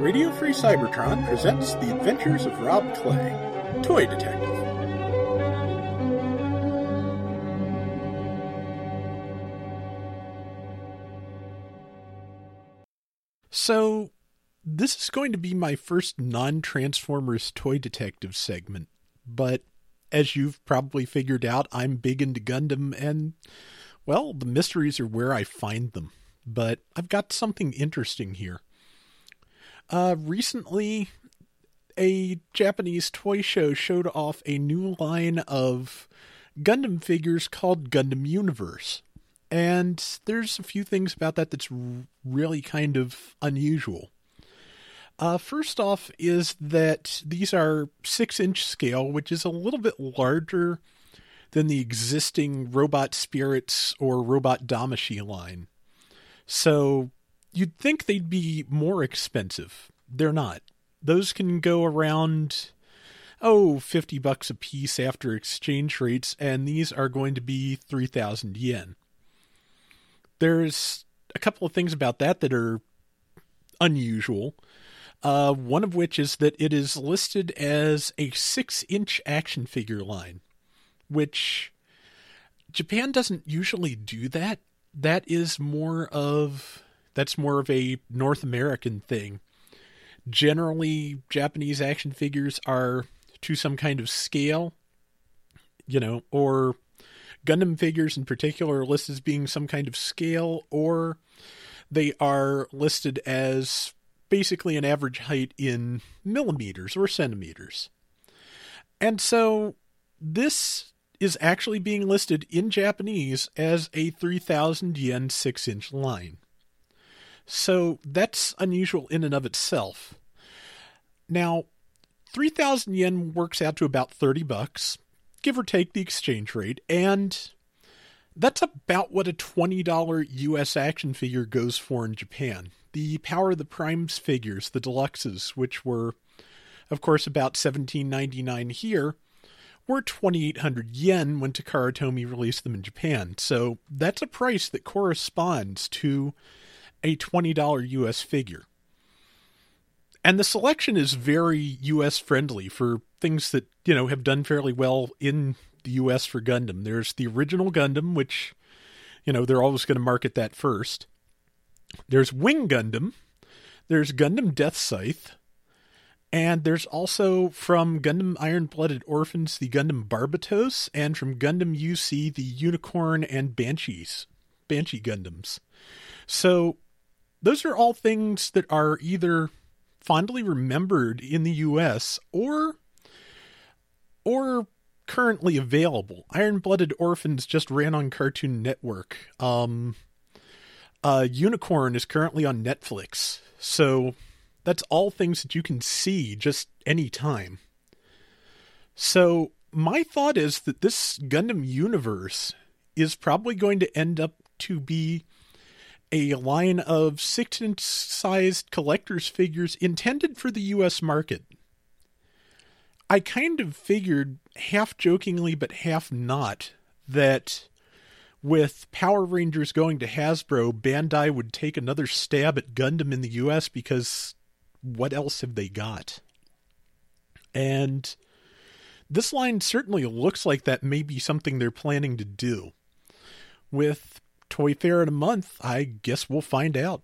Radio Free Cybertron presents The Adventures of Rob Clay, Toy Detective. So, this is going to be my first non-Transformers Toy Detective segment, but as you've probably figured out, I'm big into Gundam, and, well, the mysteries are where I find them. But I've got something interesting here. Recently, a Japanese toy show showed off a new line of Gundam figures called Gundam Universe. And there's a few things about that that's really kind of unusual. First off is that these are 6-inch scale, which is a little bit larger than the existing Robot Spirits or Robot Damashi line. So you'd think they'd be more expensive. They're not. Those can go around, $50 a piece after exchange rates, and these are going to be 3,000 yen. There's a couple of things about that that are unusual. One of which is that it is listed as a 6-inch action figure line, which Japan doesn't usually do that. That's more of a North American thing. Generally, Japanese action figures are to some kind of scale, or Gundam figures in particular are listed as being some kind of scale, or they are listed as basically an average height in millimeters or centimeters. And so this is actually being listed in Japanese as a 3,000 yen 6-inch line. So that's unusual in and of itself. Now, 3,000 yen works out to about $30, give or take the exchange rate, and that's about what a $20 US action figure goes for in Japan. The Power of the Primes figures, the deluxes, which were, of course, about $17.99 here, were 2,800 yen when Takara Tomy released them in Japan. So that's a price that corresponds to a $20 US figure. And the selection is very US friendly for things that, have done fairly well in the US for Gundam. There's the original Gundam, which, they're always going to market that first. There's Wing Gundam. There's Gundam Death Scythe. And there's also from Gundam Iron-Blooded Orphans, the Gundam Barbatos, and from Gundam UC, the Unicorn and Banshee Gundams. So those are all things that are either fondly remembered in the US or currently available. Iron-Blooded Orphans just ran on Cartoon Network. Unicorn is currently on Netflix. So that's all things that you can see just any time. So my thought is that this Gundam universe is probably going to end up to be a line of 6-inch sized collector's figures intended for the US market. I kind of figured, half jokingly but half not, that with Power Rangers going to Hasbro, Bandai would take another stab at Gundam in the US because what else have they got? And this line certainly looks like that may be something they're planning to do. With Toy Fair in a month, I guess we'll find out.